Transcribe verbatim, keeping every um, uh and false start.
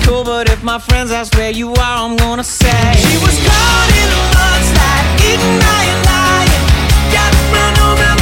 sure, but if my friends ask where you are, I'm gonna say she was caught in a mudslide, eaten by a lion, got run over